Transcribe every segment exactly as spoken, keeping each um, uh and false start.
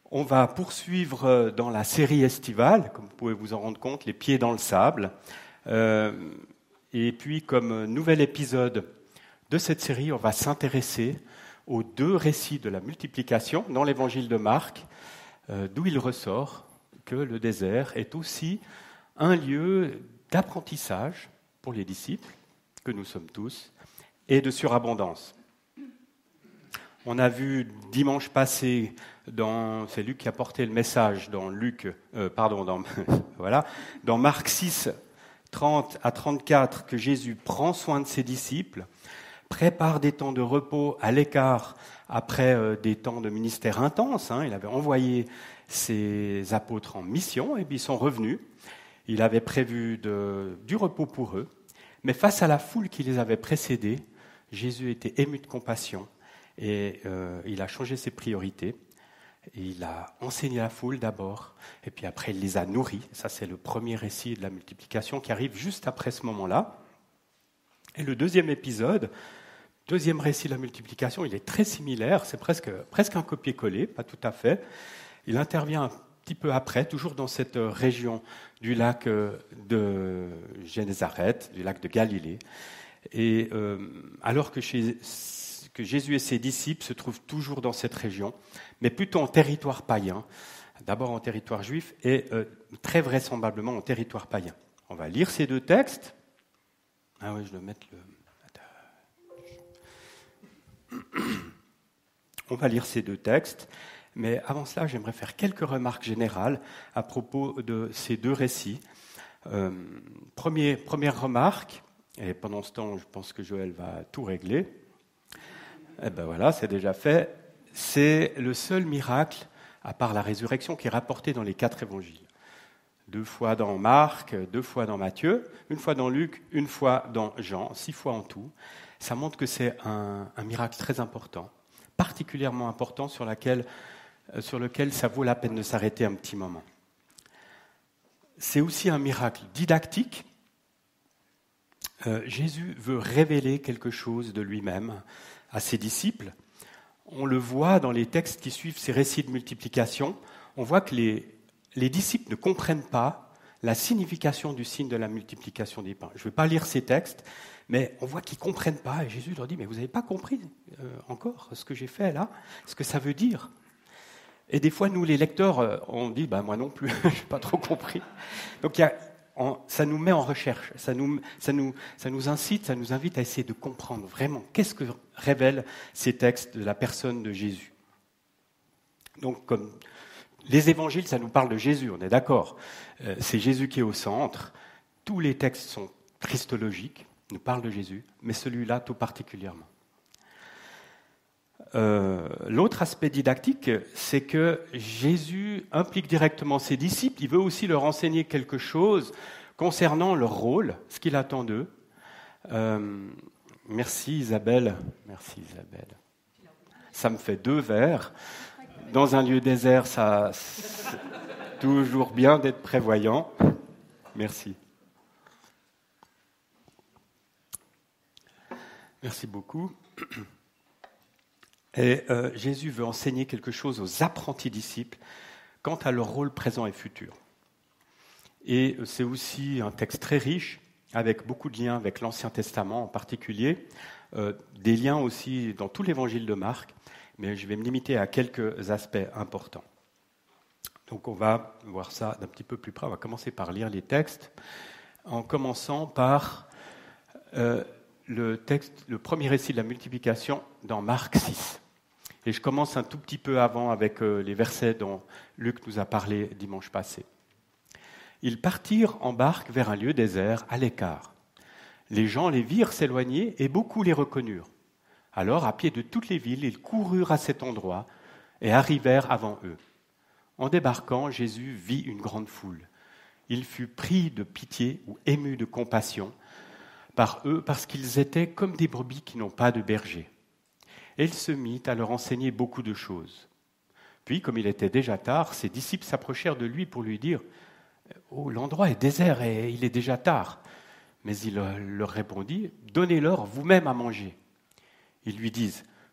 On va poursuivre dans la série estivale, comme vous pouvez vous en rendre compte, les pieds dans le sable. Euh, et puis, comme nouvel épisode de cette série, on va s'intéresser aux deux récits de la multiplication dans l'évangile de Marc, euh, d'où il ressort que le désert est aussi un lieu d'apprentissage pour les disciples, que nous sommes tous, et de surabondance. On a vu dimanche passé, dans, c'est Luc qui a porté le message dans Luc, euh, pardon, dans, voilà, dans Marc six, trente à trente-quatre, que Jésus prend soin de ses disciples, prépare des temps de repos à l'écart après euh, des temps de ministère intense. Hein, il avait envoyé ses apôtres en mission et puis ils sont revenus. Il avait prévu de, du repos pour eux, mais face à la foule qui les avait précédés, Jésus était ému de compassion. Et euh, il a changé ses priorités. Et il a enseigné la foule d'abord, et puis après il les a nourris. Ça, c'est le premier récit de la multiplication qui arrive juste après ce moment-là. Et le deuxième épisode, deuxième récit de la multiplication, il est très similaire. C'est presque, presque un copier-coller, pas tout à fait. Il intervient un petit peu après, toujours dans cette région du lac de Génézareth, du lac de Galilée. Et euh, alors que chez que Jésus et ses disciples se trouvent toujours dans cette région, mais plutôt en territoire païen, d'abord en territoire juif et euh, très vraisemblablement en territoire païen. On va lire ces deux textes. Ah oui, je dois mettre le... On va lire ces deux textes, mais avant cela, j'aimerais faire quelques remarques générales à propos de ces deux récits. Euh, premier, première remarque, et pendant ce temps, je pense que Joël va tout régler. Eh ben voilà, c'est déjà fait. C'est le seul miracle, à part la résurrection, qui est rapporté dans les quatre évangiles. Deux fois dans Marc, deux fois dans Matthieu, une fois dans Luc, une fois dans Jean, six fois en tout. Ça montre que c'est un, un miracle très important, particulièrement important, sur, laquelle, sur lequel ça vaut la peine de s'arrêter un petit moment. C'est aussi un miracle didactique. Euh, Jésus veut révéler quelque chose de lui-même à ses disciples. On le voit dans les textes qui suivent ces récits de multiplication. On voit que les, les disciples ne comprennent pas la signification du signe de la multiplication des pains. Je ne vais pas lire ces textes, mais on voit qu'ils ne comprennent pas. Et Jésus leur dit, mais vous n'avez pas compris euh, encore ce que j'ai fait là, ce que ça veut dire. Et des fois, nous, les lecteurs, on dit, bah, moi non plus, je n'ai pas trop compris. Donc il y a... Ça nous met en recherche, ça nous, ça, nous, ça nous incite, ça nous invite à essayer de comprendre vraiment qu'est-ce que révèlent ces textes de la personne de Jésus. Donc, comme les évangiles, ça nous parle de Jésus, on est d'accord. Euh, c'est Jésus qui est au centre. Tous les textes sont christologiques, nous parlent de Jésus, mais celui-là tout particulièrement. Euh, l'autre aspect didactique, c'est que Jésus implique directement ses disciples. Il veut aussi leur enseigner quelque chose concernant leur rôle, ce qu'il attend d'eux. Euh, merci Isabelle. Merci Isabelle. Ça me fait deux verres. Dans un lieu désert, ça, c'est toujours bien d'être prévoyant. Merci. Merci beaucoup. Et euh, Jésus veut enseigner quelque chose aux apprentis disciples quant à leur rôle présent et futur. Et c'est aussi un texte très riche, avec beaucoup de liens avec l'Ancien Testament en particulier, euh, des liens aussi dans tout l'évangile de Marc, mais je vais me limiter à quelques aspects importants. Donc on va voir ça d'un petit peu plus près. On va commencer par lire les textes, en commençant par euh, le texte, le premier récit de la multiplication dans Marc six. Et je commence un tout petit peu avant avec euh, les versets dont Luc nous a parlé dimanche passé. Ils partirent en barque vers un lieu désert, à l'écart. Les gens les virent s'éloigner et beaucoup les reconnurent. Alors, à pied de toutes les villes, ils coururent à cet endroit et arrivèrent avant eux. En débarquant, Jésus vit une grande foule. Il fut pris de pitié ou ému de compassion par eux parce qu'ils étaient comme des brebis qui n'ont pas de berger. Et il se mit à leur enseigner beaucoup de choses. Puis, comme il était déjà tard, ses disciples s'approchèrent de lui pour lui dire « Oh, l'endroit est désert et il est déjà tard. » Mais il leur répondit « Donnez-leur vous-même à manger. » Ils lui disent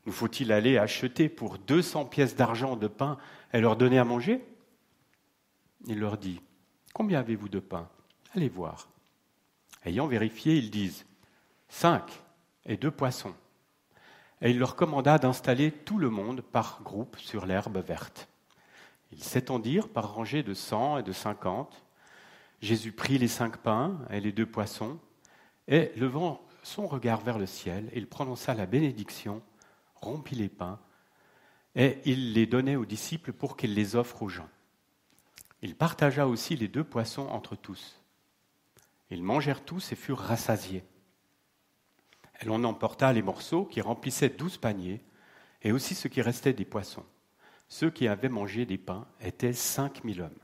Nous faut-il aller acheter pour deux cents pièces d'argent de pain et leur donner à manger ? Il leur dit, combien avez-vous de pain ? Allez voir. Ayant vérifié, ils disent, cinq et deux poissons. Et il leur commanda d'installer tout le monde par groupe sur l'herbe verte. Ils s'étendirent par rangées de cent et de cinquante. Jésus prit les cinq pains et les deux poissons, et levant son regard vers le ciel, il prononça la bénédiction, rompit les pains, et il les donnait aux disciples pour qu'ils les offrent aux gens. Il partagea aussi les deux poissons entre tous. Ils mangèrent tous et furent rassasiés. Et l'on emporta les morceaux qui remplissaient douze paniers, et aussi ce qui restait des poissons. Ceux qui avaient mangé des pains étaient cinq mille hommes.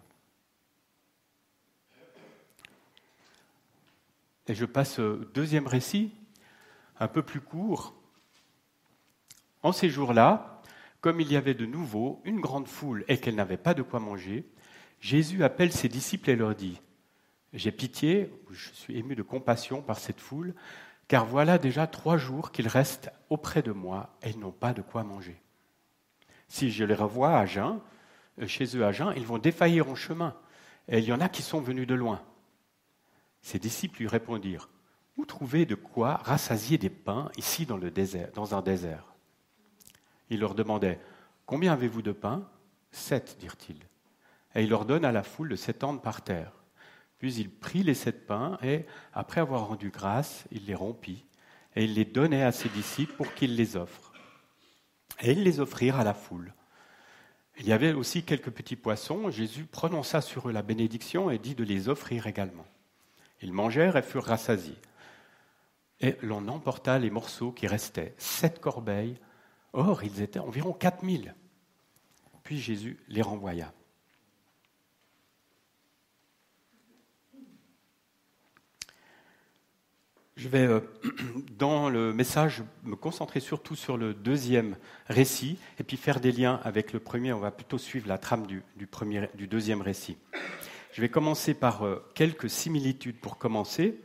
Et je passe au deuxième récit, un peu plus court. En ces jours-là, comme il y avait de nouveau une grande foule et qu'elle n'avait pas de quoi manger, Jésus appelle ses disciples et leur dit « J'ai pitié, je suis ému de compassion par cette foule, car voilà déjà trois jours qu'ils restent auprès de moi et ils n'ont pas de quoi manger. Si je les revois à jeun, chez eux à jeun, ils vont défaillir en chemin, et il y en a qui sont venus de loin. » Ses disciples lui répondirent « Où trouver de quoi rassasier des pains ici dans, le désert, dans un désert ?» Il leur demandait « Combien avez-vous de pains ?»« Sept, dirent-ils. » Et il ordonne à la foule de s'étendre par terre. Puis il prit les sept pains et, après avoir rendu grâce, il les rompit et il les donnait à ses disciples pour qu'ils les offrent. Et ils les offrirent à la foule. Il y avait aussi quelques petits poissons. Jésus prononça sur eux la bénédiction et dit de les offrir également. Ils mangèrent et furent rassasiés. Et l'on emporta les morceaux qui restaient, sept corbeilles. Or, ils étaient environ quatre mille. Puis Jésus les renvoya. Je vais, euh, dans le message, me concentrer surtout sur le deuxième récit et puis faire des liens avec le premier. On va plutôt suivre la trame du, du, premier, du deuxième récit. Je vais commencer par euh, quelques similitudes pour commencer.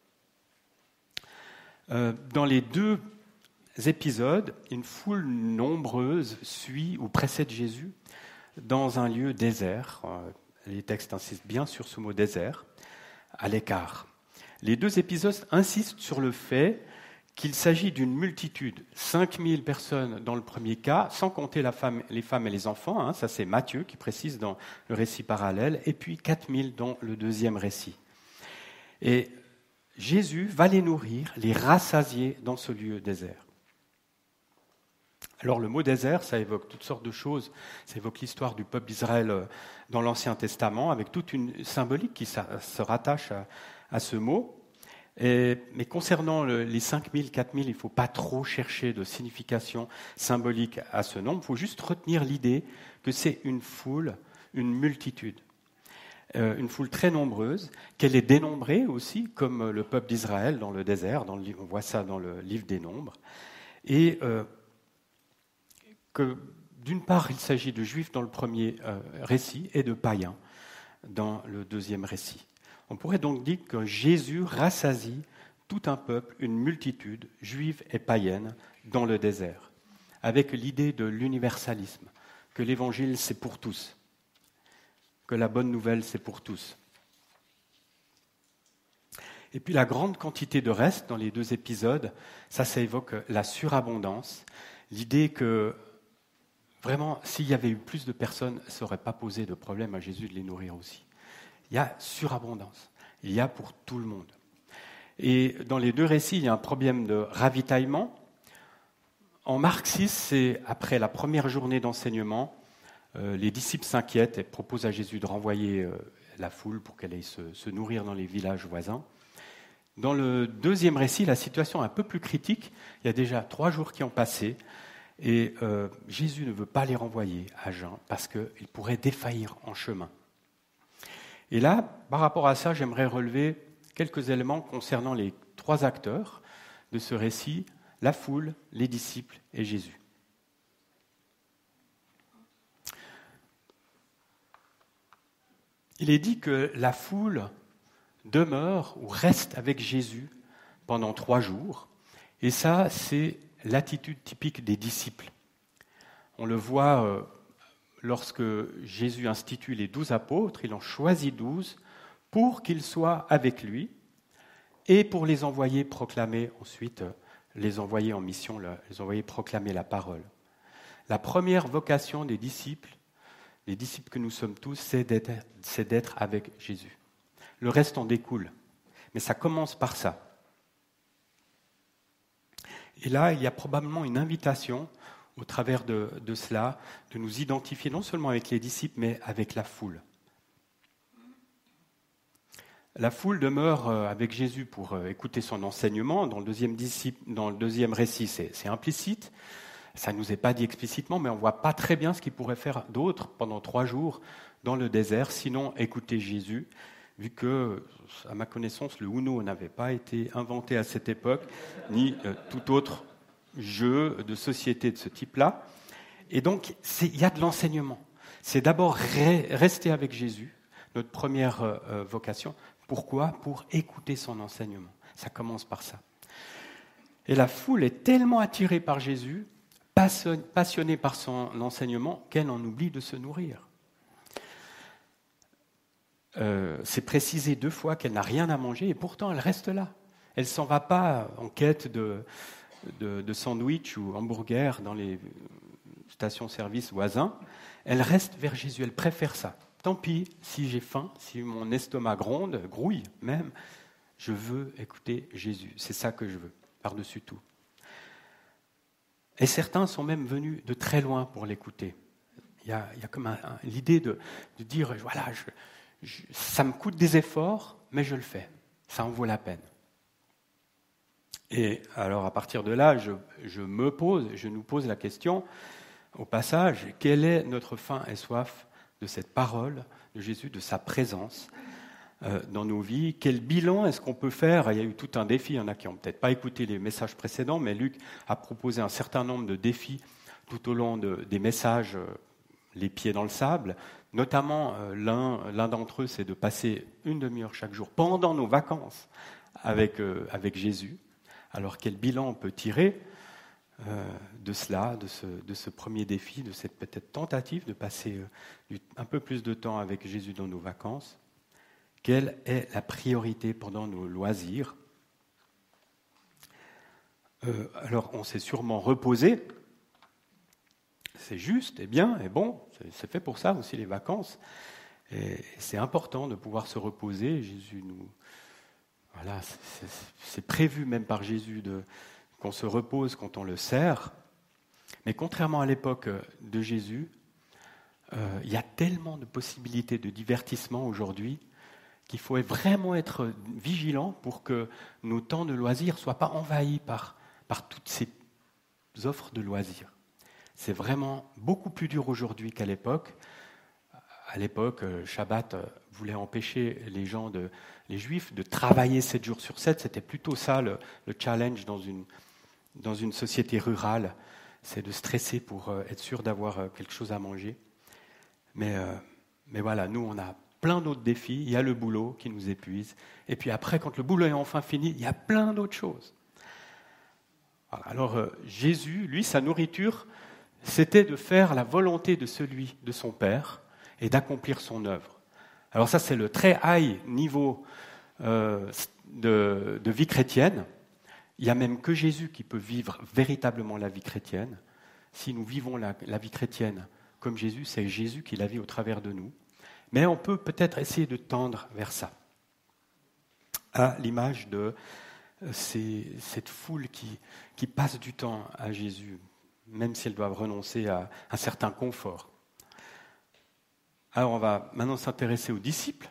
Euh, dans les deux épisodes, une foule nombreuse suit ou précède Jésus dans un lieu désert. Euh, les textes insistent bien sur ce mot désert, à l'écart. Les deux épisodes insistent sur le fait qu'il s'agit d'une multitude, cinq mille personnes dans le premier cas, sans compter la femme, les femmes et les enfants, hein, ça c'est Matthieu qui précise dans le récit parallèle, et puis quatre mille dans le deuxième récit. Et Jésus va les nourrir, les rassasier dans ce lieu désert. Alors le mot désert, ça évoque toutes sortes de choses, ça évoque l'histoire du peuple d'Israël dans l'Ancien Testament, avec toute une symbolique qui se rattache à à ce mot. Et, mais concernant le, les cinq mille, quatre mille, il ne faut pas trop chercher de signification symbolique à ce nombre. Il faut juste retenir l'idée que c'est une foule, une multitude. Euh, une foule très nombreuse, qu'elle est dénombrée aussi, comme le peuple d'Israël dans le désert. Dans le, on voit ça dans le livre des Nombres. Et euh, que, d'une part, il s'agit de juifs dans le premier euh, récit et de païens dans le deuxième récit. On pourrait donc dire que Jésus rassasie tout un peuple, une multitude, juive et païenne, dans le désert, avec l'idée de l'universalisme, que l'évangile c'est pour tous, que la bonne nouvelle c'est pour tous. Et puis la grande quantité de reste dans les deux épisodes, ça, ça évoque la surabondance, l'idée que vraiment, s'il y avait eu plus de personnes, ça n'aurait pas posé de problème à Jésus de les nourrir aussi. Il y a surabondance, il y a pour tout le monde. Et dans les deux récits, il y a un problème de ravitaillement. En Marc six, c'est après la première journée d'enseignement, euh, les disciples s'inquiètent et proposent à Jésus de renvoyer euh, la foule pour qu'elle aille se, se nourrir dans les villages voisins. Dans le deuxième récit, la situation est un peu plus critique. Il y a déjà trois jours qui ont passé et euh, Jésus ne veut pas les renvoyer à jeun parce qu'ils pourraient défaillir en chemin. Et là, par rapport à ça, j'aimerais relever quelques éléments concernant les trois acteurs de ce récit, la foule, les disciples et Jésus. Il est dit que la foule demeure ou reste avec Jésus pendant trois jours. Et ça, c'est l'attitude typique des disciples. On le voit euh, lorsque Jésus institue les douze apôtres, il en choisit douze pour qu'ils soient avec lui et pour les envoyer proclamer ensuite, les envoyer en mission, les envoyer proclamer la parole. La première vocation des disciples, les disciples que nous sommes tous, c'est d'être, c'est d'être avec Jésus. Le reste en découle, mais ça commence par ça. Et là, il y a probablement une invitation au travers de, de cela, de nous identifier non seulement avec les disciples, mais avec la foule. La foule demeure avec Jésus pour écouter son enseignement. Dans le deuxième, disciple, dans le deuxième récit, c'est, c'est implicite. Ça ne nous est pas dit explicitement, mais on ne voit pas très bien ce qu'il pourrait faire d'autre pendant trois jours dans le désert, sinon écouter Jésus, vu que, à ma connaissance, le Uno n'avait pas été inventé à cette époque, ni euh, tout autre jeu de société de ce type-là. Et donc, c'est, il y a de l'enseignement. C'est d'abord re- rester avec Jésus, notre première euh, vocation. Pourquoi ? Pour écouter son enseignement. Ça commence par ça. Et la foule est tellement attirée par Jésus, passionnée par son enseignement, qu'elle en oublie de se nourrir. Euh, c'est précisé deux fois qu'elle n'a rien à manger, et pourtant elle reste là. Elle ne s'en va pas en quête de, de, de sandwich ou hamburger dans les stations-service voisins. Elle reste vers Jésus, elle préfère ça. Tant pis si j'ai faim, si mon estomac gronde, grouille même, je veux écouter Jésus. C'est ça que je veux, par-dessus tout. Et certains sont même venus de très loin pour l'écouter. Il y a, il y a comme un, un, l'idée de, de dire, voilà, je, je, ça me coûte des efforts, mais je le fais. Ça en vaut la peine. Et alors, à partir de là, je, je me pose, je nous pose la question, au passage, quelle est notre faim et soif de cette parole de Jésus, de sa présence euh, dans nos vies? Quel bilan est-ce qu'on peut faire? Il y a eu tout un défi, il y en a qui n'ont peut-être pas écouté les messages précédents, mais Luc a proposé un certain nombre de défis tout au long de, des messages, euh, les pieds dans le sable. Notamment, euh, l'un, l'un d'entre eux, c'est de passer une demi-heure chaque jour pendant nos vacances avec, euh, avec Jésus. Alors quel bilan on peut tirer Euh, de cela, de ce, de ce premier défi, de cette peut-être tentative de passer euh, un peu plus de temps avec Jésus dans nos vacances? Quelle est la priorité pendant nos loisirs? euh, Alors, on s'est sûrement reposé, c'est juste et bien et bon, c'est, c'est fait pour ça aussi les vacances. Et c'est important de pouvoir se reposer. Jésus nous, voilà, c'est, c'est, c'est prévu même par Jésus de qu'on se repose quand on le sert. Mais contrairement à l'époque de Jésus, euh, il y a tellement de possibilités de divertissement aujourd'hui qu'il faut vraiment être vigilant pour que nos temps de loisirs ne soient pas envahis par, par toutes ces offres de loisirs. C'est vraiment beaucoup plus dur aujourd'hui qu'à l'époque. À l'époque, Shabbat voulait empêcher les gens, de, les Juifs, de travailler sept jours sur sept. C'était plutôt ça le, le challenge dans une dans une société rurale, c'est de stresser pour être sûr d'avoir quelque chose à manger. Mais, euh, mais voilà, nous, on a plein d'autres défis. Il y a le boulot qui nous épuise. Et puis après, quand le boulot est enfin fini, il y a plein d'autres choses. Voilà. Alors, euh, Jésus, lui, sa nourriture, c'était de faire la volonté de celui, de son Père, et d'accomplir son œuvre. Alors ça, c'est le très high niveau euh, de, de vie chrétienne. Il n'y a même que Jésus qui peut vivre véritablement la vie chrétienne. Si nous vivons la, la vie chrétienne comme Jésus, c'est Jésus qui la vit au travers de nous. Mais on peut peut-être essayer de tendre vers ça, à l'image de ces, cette foule qui, qui passe du temps à Jésus, même si elles doivent renoncer à un certain confort. Alors on va maintenant s'intéresser aux disciples.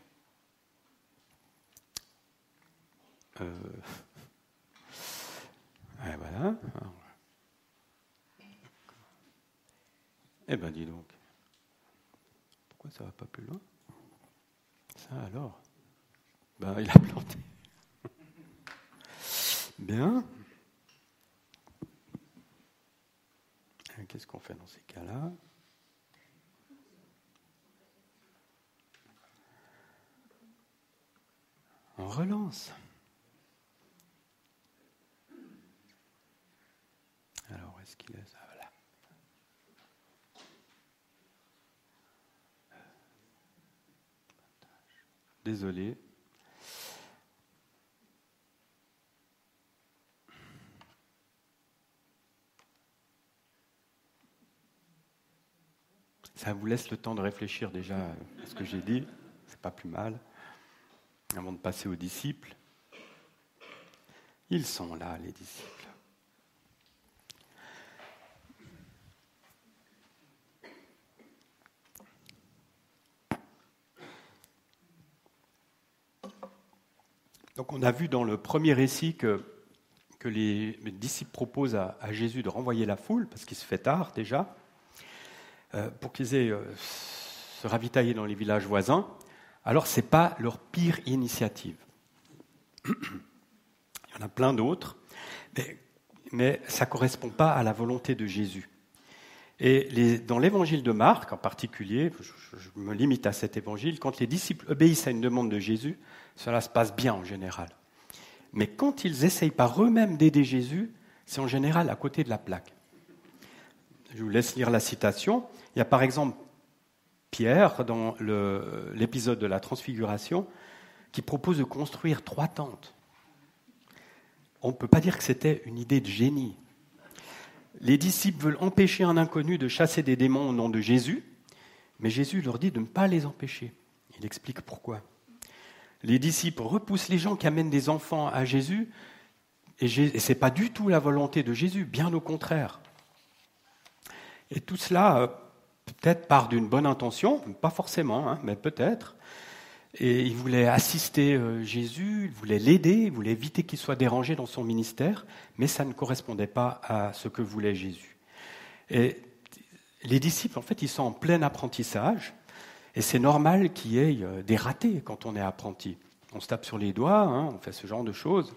Euh, Et voilà. Eh bien, dis donc. Pourquoi ça ne va pas plus loin? Ça alors? Ben, il a planté. Bien. Et qu'est-ce qu'on fait dans ces cas-là? On relance. est-ce qu'il est ça, voilà. Désolé. Ça vous laisse le temps de réfléchir déjà à ce que j'ai dit, c'est pas plus mal, avant de passer aux disciples. Ils sont là, les disciples. Donc on a vu dans le premier récit que, que les, les disciples proposent à, à Jésus de renvoyer la foule, parce qu'il se fait tard déjà, euh, pour qu'ils aient euh, se ravitailler dans les villages voisins. Alors ce n'est pas leur pire initiative. Il y en a plein d'autres, mais, mais ça ne correspond pas à la volonté de Jésus. Et les, dans l'évangile de Marc en particulier, je, je me limite à cet évangile, quand les disciples obéissent à une demande de Jésus, cela se passe bien en général. Mais quand ils essayent par eux-mêmes d'aider Jésus, c'est en général à côté de la plaque. Je vous laisse lire la citation. Il y a par exemple Pierre, dans le, l'épisode de la Transfiguration, qui propose de construire trois tentes. On ne peut pas dire que c'était une idée de génie. Les disciples veulent empêcher un inconnu de chasser des démons au nom de Jésus, mais Jésus leur dit de ne pas les empêcher. Il explique pourquoi. Les disciples repoussent les gens qui amènent des enfants à Jésus, et ce n'est pas du tout la volonté de Jésus, bien au contraire. Et tout cela, peut-être part d'une bonne intention, pas forcément, hein, mais peut-être. Et ils voulaient assister euh, Jésus, ils voulaient l'aider, ils voulaient éviter qu'il soit dérangé dans son ministère, mais ça ne correspondait pas à ce que voulait Jésus. Et les disciples, en fait, ils sont en plein apprentissage, et c'est normal qu'il y ait euh, des ratés quand on est apprenti. On se tape sur les doigts, hein, on fait ce genre de choses.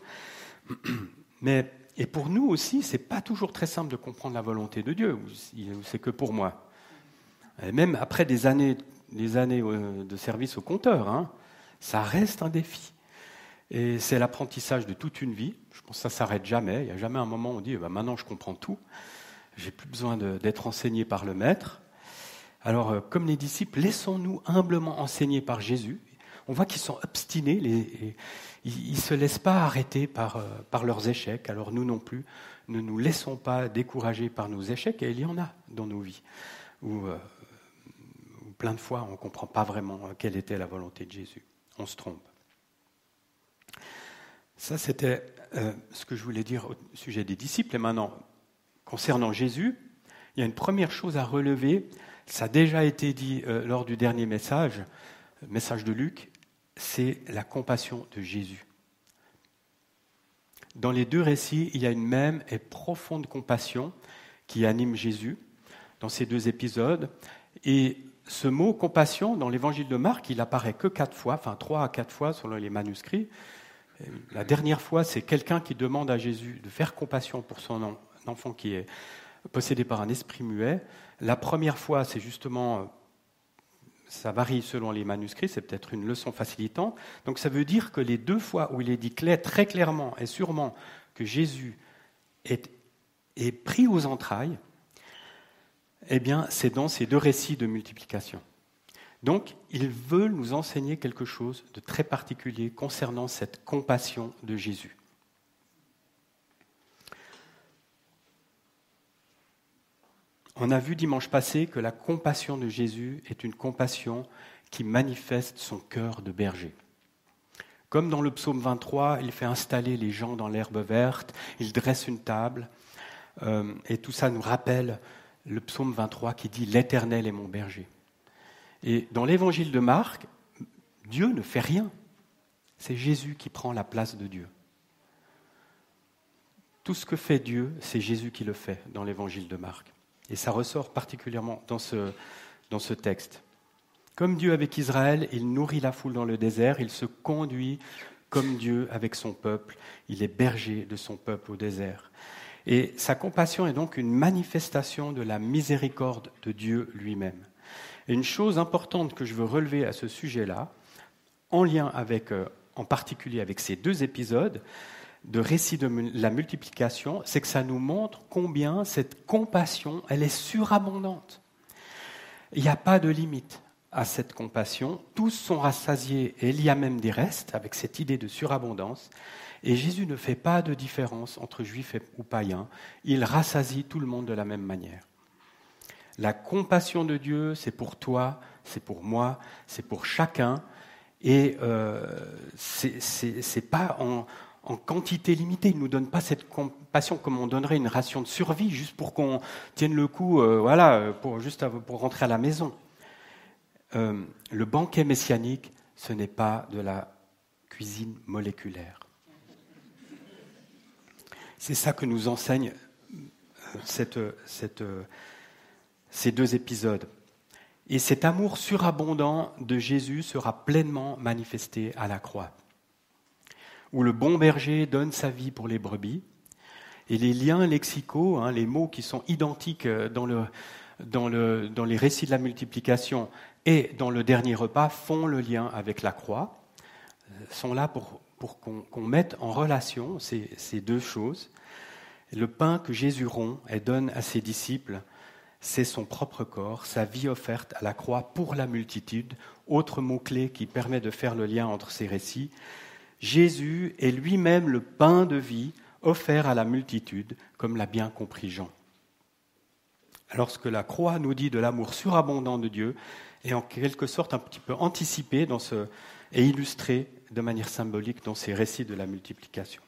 Mais, et pour nous aussi, ce n'est pas toujours très simple de comprendre la volonté de Dieu, ou c'est que pour moi. Et même après des années... les années de service au compteur, hein, ça reste un défi. Et c'est l'apprentissage de toute une vie. Je pense que ça ne s'arrête jamais. Il n'y a jamais un moment où on dit bah, « maintenant je comprends tout, je n'ai plus besoin de, d'être enseigné par le maître ». Alors, euh, comme les disciples, laissons-nous humblement enseigner par Jésus. On voit qu'ils sont obstinés, les, ils ne se laissent pas arrêter par, euh, par leurs échecs. Alors nous non plus, ne nous laissons pas décourager par nos échecs, et il y en a dans nos vies, où... Euh, plein de fois, on ne comprend pas vraiment quelle était la volonté de Jésus. On se trompe. Ça, c'était euh, ce que je voulais dire au sujet des disciples. Et maintenant, concernant Jésus, il y a une première chose à relever. Ça a déjà été dit euh, lors du dernier message, le message de Luc, c'est la compassion de Jésus. Dans les deux récits, il y a une même et profonde compassion qui anime Jésus dans ces deux épisodes. Et ce mot compassion, dans l'évangile de Marc, il apparaît que quatre fois, enfin trois à quatre fois selon les manuscrits. La dernière fois, c'est quelqu'un qui demande à Jésus de faire compassion pour son enfant qui est possédé par un esprit muet. La première fois, c'est justement, ça varie selon les manuscrits, c'est peut-être une leçon facilitante. Donc ça veut dire que les deux fois où il est dit clair, très clairement et sûrement que Jésus est, est pris aux entrailles, eh bien, c'est dans ces deux récits de multiplication. Donc, ils veulent nous enseigner quelque chose de très particulier concernant cette compassion de Jésus. On a vu dimanche passé que la compassion de Jésus est une compassion qui manifeste son cœur de berger. Comme dans le psaume vingt-trois, il fait installer les gens dans l'herbe verte, il dresse une table, euh, et tout ça nous rappelle le psaume vingt-trois qui dit « L'Éternel est mon berger ». Et dans l'évangile de Marc, Dieu ne fait rien. C'est Jésus qui prend la place de Dieu. Tout ce que fait Dieu, c'est Jésus qui le fait dans l'évangile de Marc. Et ça ressort particulièrement dans ce, dans ce texte. Comme Dieu avec Israël, il nourrit la foule dans le désert, il se conduit comme Dieu avec son peuple, il est berger de son peuple au désert. Et sa compassion est donc une manifestation de la miséricorde de Dieu lui-même. Et une chose importante que je veux relever à ce sujet-là, en lien avec, euh, en particulier avec ces deux épisodes, de récit de la multiplication, c'est que ça nous montre combien cette compassion, elle est surabondante. Il n'y a pas de limite à cette compassion. Tous sont rassasiés et il y a même des restes avec cette idée de surabondance. Et Jésus ne fait pas de différence entre juifs ou païens. Il rassasie tout le monde de la même manière. La compassion de Dieu, c'est pour toi, c'est pour moi, c'est pour chacun. Et euh, c'est, c'est, c'est pas en, en quantité limitée. Il ne nous donne pas cette compassion comme on donnerait une ration de survie juste pour qu'on tienne le coup, euh, voilà, pour, juste pour rentrer à la maison. Euh, le banquet messianique, ce n'est pas de la cuisine moléculaire. C'est ça que nous enseignent cette, cette, ces deux épisodes. Et cet amour surabondant de Jésus sera pleinement manifesté à la croix, où le bon berger donne sa vie pour les brebis, et les liens lexicaux, hein, les mots qui sont identiques dans, le, dans, le, dans les récits de la multiplication et dans le dernier repas, font le lien avec la croix, sont là pour, pour qu'on, qu'on mette en relation ces, ces deux choses. Le pain que Jésus rompt et donne à ses disciples, c'est son propre corps, sa vie offerte à la croix pour la multitude. Autre mot-clé qui permet de faire le lien entre ces récits. Jésus est lui-même le pain de vie offert à la multitude, comme l'a bien compris Jean. Alors ce que la croix nous dit de l'amour surabondant de Dieu est en quelque sorte un petit peu anticipé dans ce, et illustré de manière symbolique dans ces récits de la multiplication.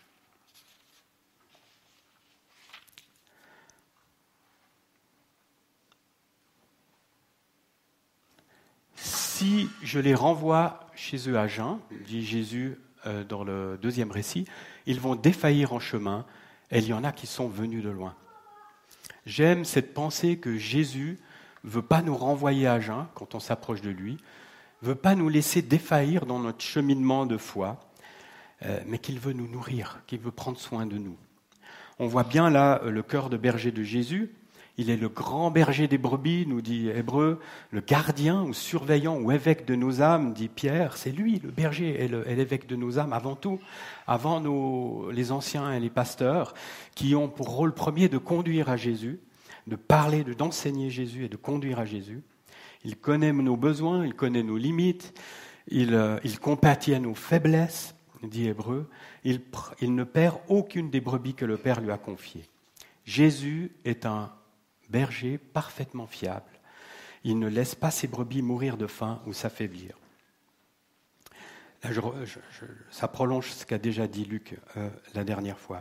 Si je les renvoie chez eux à jeun, dit Jésus euh, dans le deuxième récit, ils vont défaillir en chemin, et il y en a qui sont venus de loin. J'aime cette pensée que Jésus ne veut pas nous renvoyer à jeun quand on s'approche de lui, ne veut pas nous laisser défaillir dans notre cheminement de foi, euh, mais qu'il veut nous nourrir, qu'il veut prendre soin de nous. On voit bien là le cœur de berger de Jésus. Il est le grand berger des brebis, nous dit Hébreu, le gardien ou surveillant ou évêque de nos âmes, dit Pierre. C'est lui, le berger et, le, et l'évêque de nos âmes, avant tout, avant nos, les anciens et les pasteurs, qui ont pour rôle premier de conduire à Jésus, de parler, de, d'enseigner Jésus et de conduire à Jésus. Il connaît nos besoins, il connaît nos limites, il, il compatit à nos faiblesses, dit Hébreu. Il, il ne perd aucune des brebis que le Père lui a confiées. Jésus est un berger parfaitement fiable. Il ne laisse pas ses brebis mourir de faim ou s'affaiblir. Là, je, je, je, ça prolonge ce qu'a déjà dit Luc euh, la dernière fois.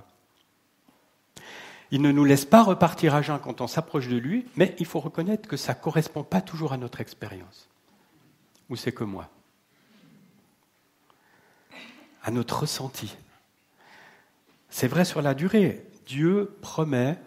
Il ne nous laisse pas repartir à jeun quand on s'approche de lui, mais il faut reconnaître que ça ne correspond pas toujours à notre expérience. Ou c'est que moi. À notre ressenti. C'est vrai sur la durée. Dieu promet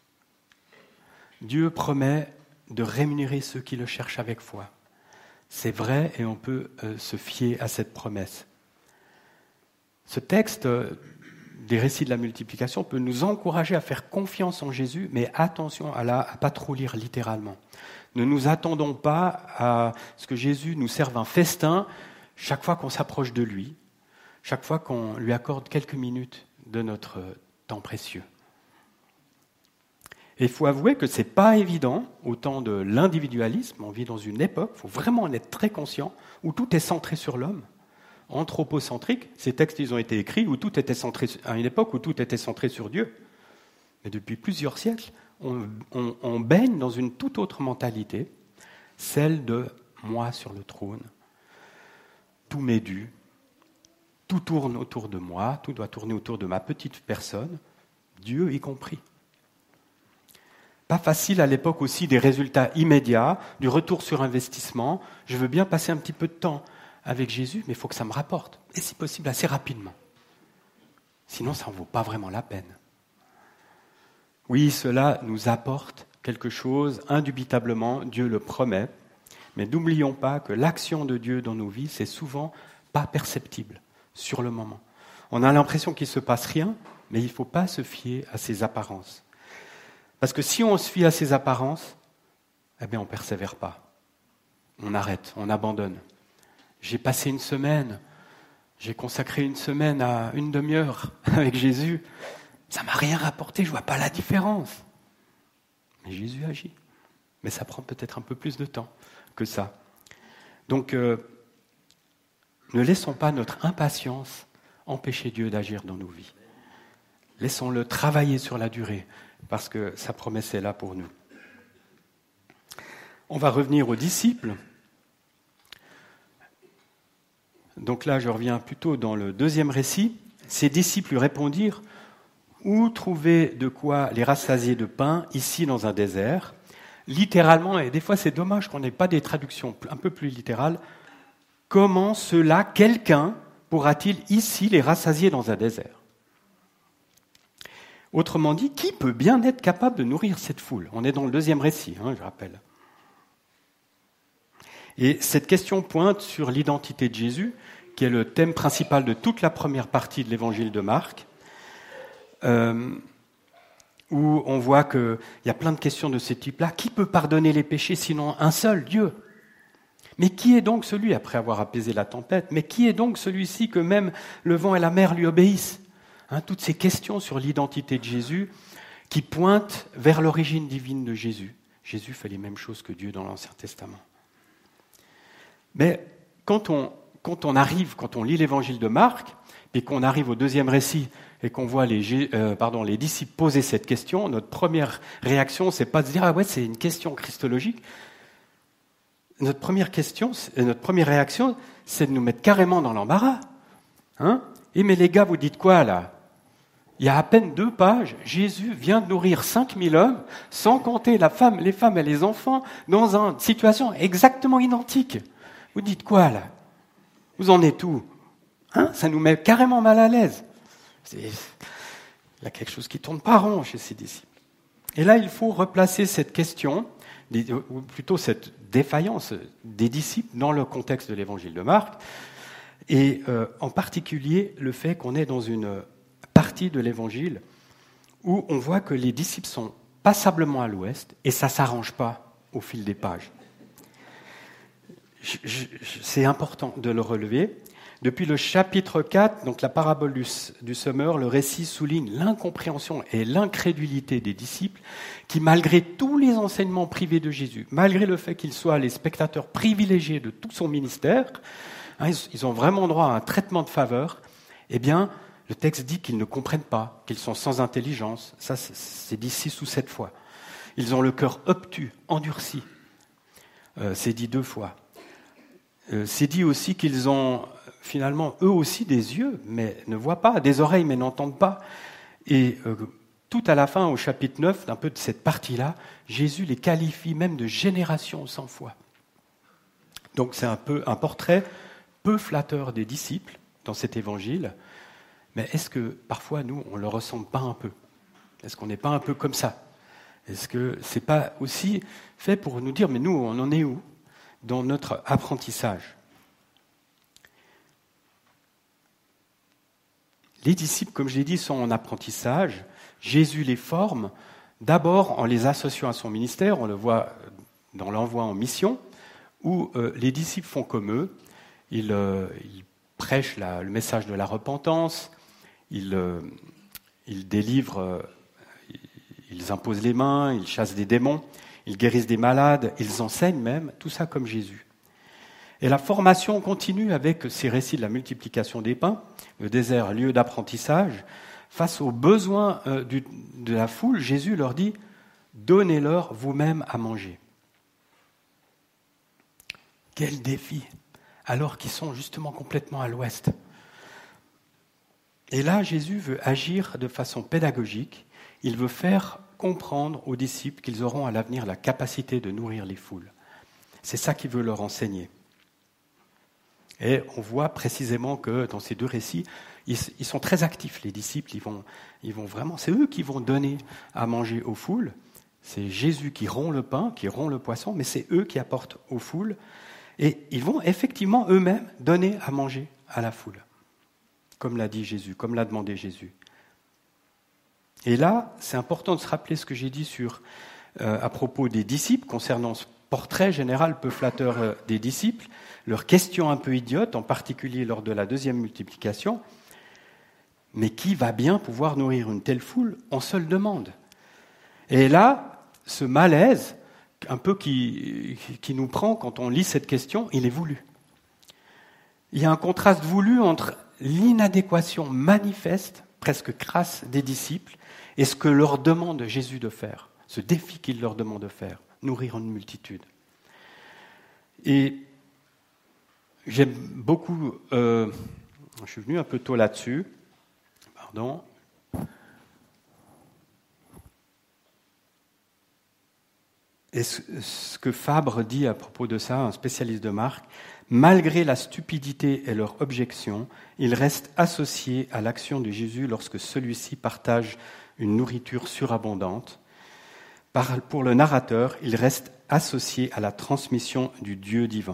Dieu promet de rémunérer ceux qui le cherchent avec foi. C'est vrai et on peut euh, se fier à cette promesse. Ce texte euh, des récits de la multiplication peut nous encourager à faire confiance en Jésus, mais attention à ne pas trop lire littéralement. Ne nous attendons pas à ce que Jésus nous serve un festin chaque fois qu'on s'approche de lui, chaque fois qu'on lui accorde quelques minutes de notre temps précieux. Et il faut avouer que ce n'est pas évident au temps de l'individualisme. On vit dans une époque, il faut vraiment en être très conscient, où tout est centré sur l'homme. Anthropocentrique, ces textes ils ont été écrits où tout était centré, à une époque où tout était centré sur Dieu. Mais depuis plusieurs siècles, on, on, on baigne dans une toute autre mentalité, celle de moi sur le trône. Tout m'est dû, tout tourne autour de moi, tout doit tourner autour de ma petite personne, Dieu y compris. Pas facile à l'époque aussi des résultats immédiats, du retour sur investissement. Je veux bien passer un petit peu de temps avec Jésus, mais il faut que ça me rapporte. Et si possible, assez rapidement. Sinon, ça n'en vaut pas vraiment la peine. Oui, cela nous apporte quelque chose, indubitablement, Dieu le promet. Mais n'oublions pas que l'action de Dieu dans nos vies, c'est souvent pas perceptible sur le moment. On a l'impression qu'il ne se passe rien, mais il ne faut pas se fier à ces apparences. Parce que si on se fie à ces apparences, eh bien on ne persévère pas. On arrête, on abandonne. J'ai passé une semaine, J'ai consacré une semaine à une demi-heure avec Jésus. Ça ne m'a rien rapporté, je ne vois pas la différence. Mais Jésus agit. Mais ça prend peut-être un peu plus de temps que ça. Donc, euh, ne laissons pas notre impatience empêcher Dieu d'agir dans nos vies. Laissons-le travailler sur la durée, parce que sa promesse est là pour nous. On va revenir aux disciples. Donc là, je reviens plutôt dans le deuxième récit. Ces disciples lui répondirent « Où trouver de quoi les rassasier de pain ici dans un désert ?» Littéralement, et des fois c'est dommage qu'on n'ait pas des traductions un peu plus littérales, « Comment cela, quelqu'un, pourra-t-il ici les rassasier dans un désert ?» Autrement dit, qui peut bien être capable de nourrir cette foule ? On est dans le deuxième récit, hein, je rappelle. Et cette question pointe sur l'identité de Jésus, qui est le thème principal de toute la première partie de l'évangile de Marc, euh, où on voit qu'il y a plein de questions de ce type-là. Qui peut pardonner les péchés sinon un seul, Dieu ? Mais qui est donc celui, après avoir apaisé la tempête, mais qui est donc celui-ci que même le vent et la mer lui obéissent ? Hein, toutes ces questions sur l'identité de Jésus qui pointent vers l'origine divine de Jésus. Jésus fait les mêmes choses que Dieu dans l'Ancien Testament. Mais quand on, quand on arrive, quand on lit l'évangile de Marc, et qu'on arrive au deuxième récit, et qu'on voit les, euh, pardon, les disciples poser cette question, notre première réaction, c'est pas de se dire « Ah ouais, c'est une question christologique ». Notre première question, notre première réaction, c'est de nous mettre carrément dans l'embarras. Hein ? Et mais les gars, vous dites quoi là ? Il y a à peine deux pages, Jésus vient de nourrir cinq mille hommes, sans compter la femme, les femmes et les enfants, dans une situation exactement identique. Vous dites quoi là ? Vous en êtes où ? Hein ? Ça nous met carrément mal à l'aise. C'est... Il y a quelque chose qui tourne pas rond chez ces disciples. Et là, il faut replacer cette question, ou plutôt cette défaillance des disciples dans le contexte de l'évangile de Marc, et euh, en particulier le fait qu'on est dans une partie de l'évangile où on voit que les disciples sont passablement à l'ouest et ça ne s'arrange pas au fil des pages. Je, je, c'est important de le relever. Depuis le chapitre quatre, donc la parabole du, du semeur, le récit souligne l'incompréhension et l'incrédulité des disciples qui, malgré tous les enseignements privés de Jésus, malgré le fait qu'ils soient les spectateurs privilégiés de tout son ministère, hein, ils, ils ont vraiment droit à un traitement de faveur, eh bien, le texte dit qu'ils ne comprennent pas, qu'ils sont sans intelligence. Ça, c'est, c'est dit six ou sept fois. Ils ont le cœur obtus, endurci. Euh, c'est dit deux fois. Euh, c'est dit aussi qu'ils ont finalement eux aussi des yeux, mais ne voient pas, des oreilles, mais n'entendent pas. Et euh, tout à la fin, au chapitre neuf, d'un peu de cette partie-là, Jésus les qualifie même de génération sans foi. Donc c'est un peu un portrait peu flatteur des disciples dans cet évangile. Mais est-ce que parfois, nous, on ne le ressent pas un peu ? Est-ce qu'on n'est pas un peu comme ça ? Est-ce que ce n'est pas aussi fait pour nous dire, mais nous, on en est où dans notre apprentissage ? Les disciples, comme je l'ai dit, sont en apprentissage. Jésus les forme, d'abord en les associant à son ministère, on le voit dans l'envoi en mission, où euh, les disciples font comme eux, ils, euh, ils prêchent la, le message de la repentance, ils, euh, ils délivrent, euh, ils imposent les mains, ils chassent des démons, ils guérissent des malades, ils enseignent même, tout ça comme Jésus. Et la formation continue avec ces récits de la multiplication des pains, le désert, lieu d'apprentissage. Face aux besoins euh, du, de la foule, Jésus leur dit « Donnez-leur vous-même à manger ». Quel défi, alors qu'ils sont justement complètement à l'ouest. Et là, Jésus veut agir de façon pédagogique. Il veut faire comprendre aux disciples qu'ils auront à l'avenir la capacité de nourrir les foules. C'est ça qu'il veut leur enseigner. Et on voit précisément que dans ces deux récits, ils, ils sont très actifs, les disciples. Ils vont, ils vont vraiment, c'est eux qui vont donner à manger aux foules. C'est Jésus qui rompt le pain, qui rompt le poisson, mais c'est eux qui apportent aux foules. Et ils vont effectivement eux-mêmes donner à manger à la foule, comme l'a dit Jésus, comme l'a demandé Jésus. Et là, c'est important de se rappeler ce que j'ai dit sur, euh, à propos des disciples, concernant portrait général peu flatteur des disciples, leurs questions un peu idiotes, en particulier lors de la deuxième multiplication. Mais qui va bien pouvoir nourrir une telle foule? On se le demande. Et là, ce malaise, un peu qui, qui nous prend quand on lit cette question, il est voulu. Il y a un contraste voulu entre l'inadéquation manifeste, presque crasse, des disciples et ce que leur demande Jésus de faire, ce défi qu'il leur demande de faire, nourrir une multitude. Et j'aime beaucoup, euh, je suis venu un peu tôt là-dessus, pardon. Et ce, ce que Fabre dit à propos de ça, un spécialiste de Marc, malgré la stupidité et leur objection, ils restent associés à l'action de Jésus lorsque celui-ci partage une nourriture surabondante. Par, pour le narrateur, ils restent associés à la transmission du Dieu divin.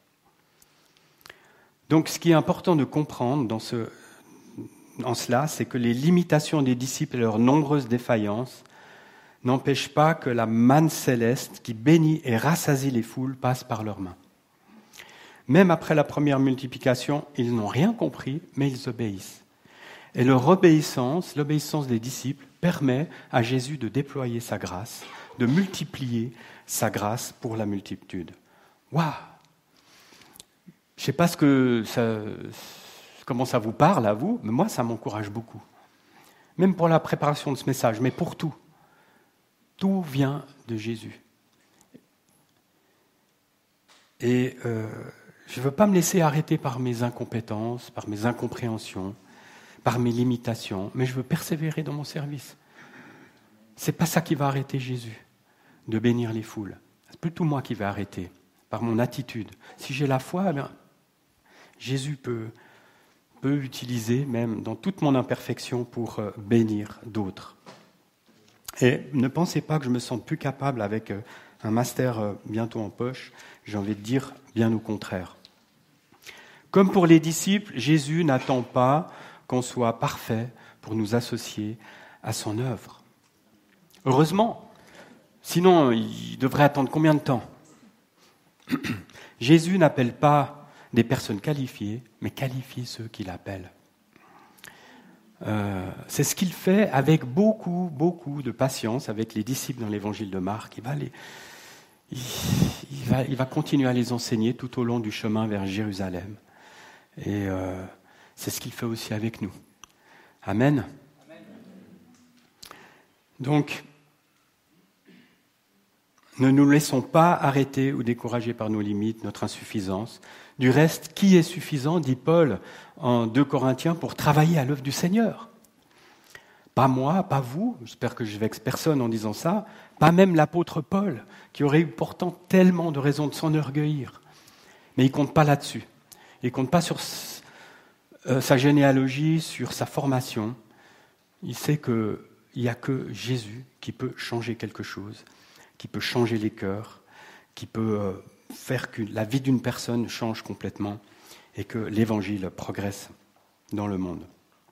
Donc ce qui est important de comprendre dans ce, en cela, c'est que les limitations des disciples et leurs nombreuses défaillances n'empêchent pas que la manne céleste qui bénit et rassasie les foules passe par leurs mains. Même après la première multiplication, ils n'ont rien compris, mais ils obéissent. Et leur obéissance, l'obéissance des disciples, permet à Jésus de déployer sa grâce, de multiplier sa grâce pour la multitude. Waouh! Je ne sais pas ce que ça, comment ça vous parle à vous, mais moi, ça m'encourage beaucoup. Même pour la préparation de ce message, mais pour tout. Tout vient de Jésus. Et euh, je ne veux pas me laisser arrêter par mes incompétences, par mes incompréhensions, par mes limitations, mais je veux persévérer dans mon service. Ce n'est pas ça qui va arrêter Jésus, de bénir les foules. C'est plutôt moi qui vais arrêter, par mon attitude. Si j'ai la foi, eh bien, Jésus peut, peut utiliser, même dans toute mon imperfection, pour euh, bénir d'autres. Et ne pensez pas que je me sente plus capable avec euh, un master euh, bientôt en poche. J'ai envie de dire bien au contraire. Comme pour les disciples, Jésus n'attend pas qu'on soit parfait pour nous associer à son œuvre. Heureusement, sinon il devrait attendre combien de temps? Jésus n'appelle pas des personnes qualifiées, mais qualifie ceux qu'il appelle. Euh, c'est ce qu'il fait avec beaucoup, beaucoup de patience avec les disciples dans l'évangile de Marc. Il va, les, il, il, va, il va continuer à les enseigner tout au long du chemin vers Jérusalem. Et euh, c'est ce qu'il fait aussi avec nous. Amen. Amen. Donc, ne nous laissons pas arrêter ou décourager par nos limites, notre insuffisance. Du reste, qui est suffisant, dit Paul en deux Corinthiens, pour travailler à l'œuvre du Seigneur? Pas moi, pas vous, j'espère que je vexe personne en disant ça, pas même l'apôtre Paul, qui aurait eu pourtant tellement de raisons de s'enorgueillir. Mais il ne compte pas là-dessus. Il ne compte pas sur euh, sa généalogie, sur sa formation. Il sait qu'il n'y a que Jésus qui peut changer quelque chose, qui peut changer les cœurs, qui peut euh, faire que la vie d'une personne change complètement et que l'Évangile progresse dans le monde.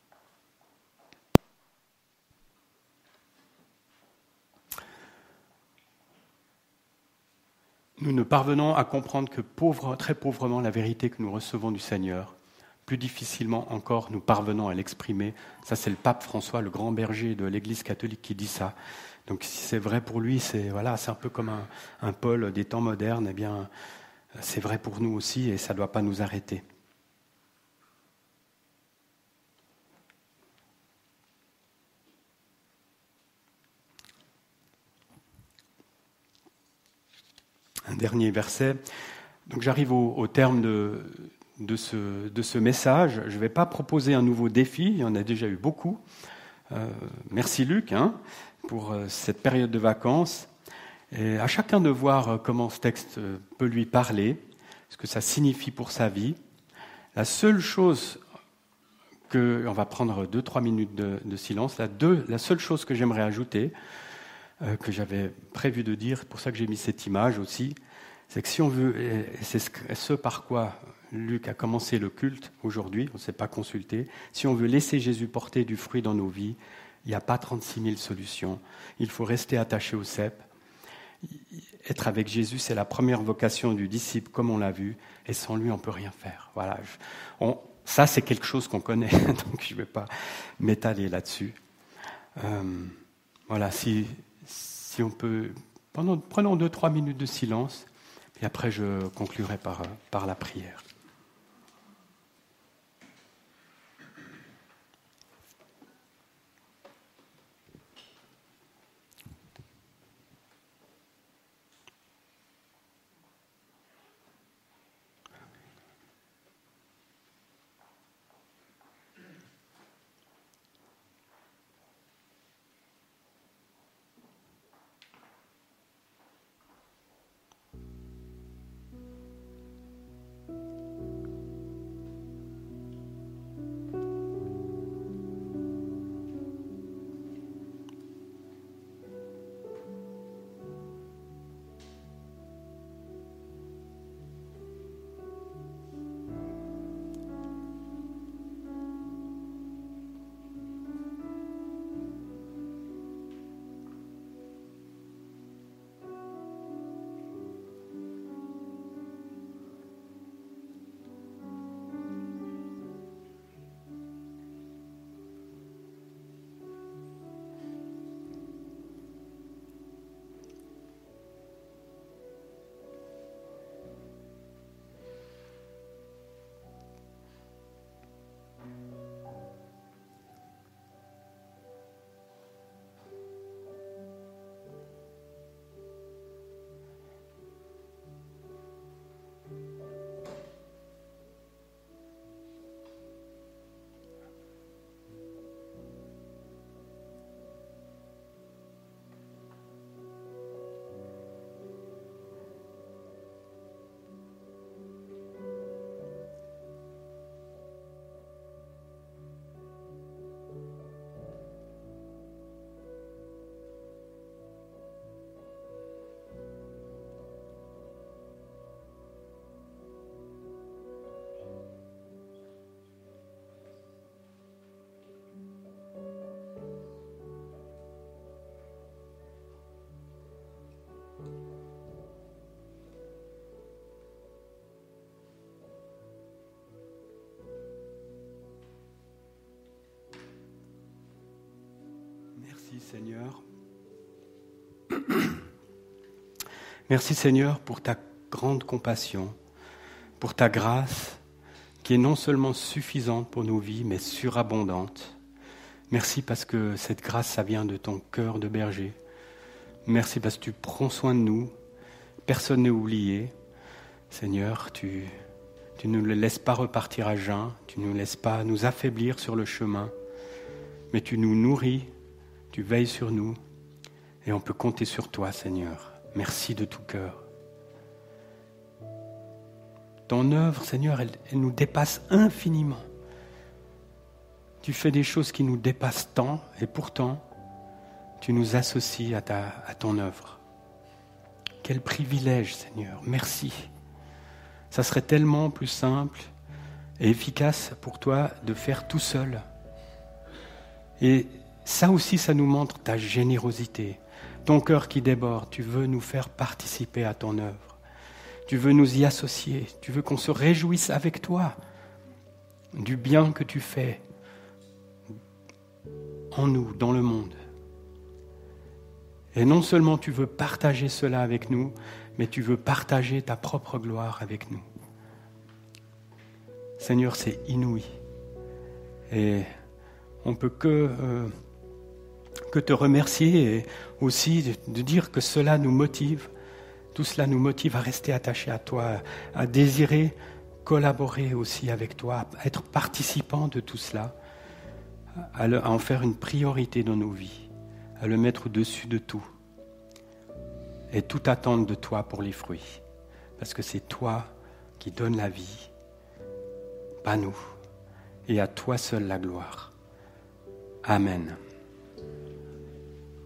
Nous ne parvenons à comprendre que pauvre, très pauvrement la vérité que nous recevons du Seigneur. Plus difficilement encore, nous parvenons à l'exprimer. Ça, c'est le pape François, le grand berger de l'Église catholique, qui dit ça. Donc, si c'est vrai pour lui, c'est, voilà, c'est un peu comme un, un Paul des temps modernes. Eh bien, c'est vrai pour nous aussi et ça ne doit pas nous arrêter. Un dernier verset. Donc, j'arrive au, au terme de, de, ce, de ce message. Je ne vais pas proposer un nouveau défi, il y en a déjà eu beaucoup. Euh, merci Luc hein, pour euh, cette période de vacances. Et à chacun de voir euh, comment ce texte euh, peut lui parler, ce que ça signifie pour sa vie. La seule chose que... On va prendre deux, trois minutes de, de silence. La, deux, la seule chose que j'aimerais ajouter, euh, que j'avais prévu de dire, c'est pour ça que j'ai mis cette image aussi, c'est que si on veut... Et c'est ce, ce par quoi Luc a commencé le culte aujourd'hui, on ne s'est pas consulté. Si on veut laisser Jésus porter du fruit dans nos vies, il n'y a pas trente-six mille solutions. Il faut rester attaché au cep. être avec Jésus, c'est la première vocation du disciple, comme on l'a vu, et sans lui, on ne peut rien faire. Voilà. On, ça, c'est quelque chose qu'on connaît, donc je ne vais pas m'étaler là-dessus. Euh, voilà, si, si on peut... Pendant, prenons deux, trois minutes de silence, et après je conclurai par, par la prière. Merci Seigneur. Merci Seigneur pour ta grande compassion, pour ta grâce qui est non seulement suffisante pour nos vies, mais surabondante. Merci parce que cette grâce, ça vient de ton cœur de berger. Merci parce que tu prends soin de nous. Personne n'est oublié. Seigneur, tu, tu ne nous laisses pas repartir à jeun, tu ne nous laisses pas nous affaiblir sur le chemin, mais tu nous nourris, tu veilles sur nous, et on peut compter sur toi, Seigneur. Merci de tout cœur. Ton œuvre, Seigneur, elle, elle nous dépasse infiniment. Tu fais des choses qui nous dépassent tant, et pourtant, tu nous associes à, ta, à ton œuvre. Quel privilège, Seigneur. Merci. Ça serait tellement plus simple et efficace pour toi de faire tout seul. Et ça aussi, ça nous montre ta générosité, ton cœur qui déborde. Tu veux nous faire participer à ton œuvre. Tu veux nous y associer. Tu veux qu'on se réjouisse avec toi du bien que tu fais en nous, dans le monde. Et non seulement tu veux partager cela avec nous, mais tu veux partager ta propre gloire avec nous. Seigneur, c'est inouï. Et on ne peut que, euh, que te remercier et aussi de, de dire que cela nous motive. Tout cela nous motive à rester attachés à toi, à désirer collaborer aussi avec toi, à être participants de tout cela, à, le, à en faire une priorité dans nos vies, à le mettre au-dessus de tout et tout attendre de toi pour les fruits. Parce que c'est toi qui donnes la vie, pas nous. Et à toi seul la gloire. Amen.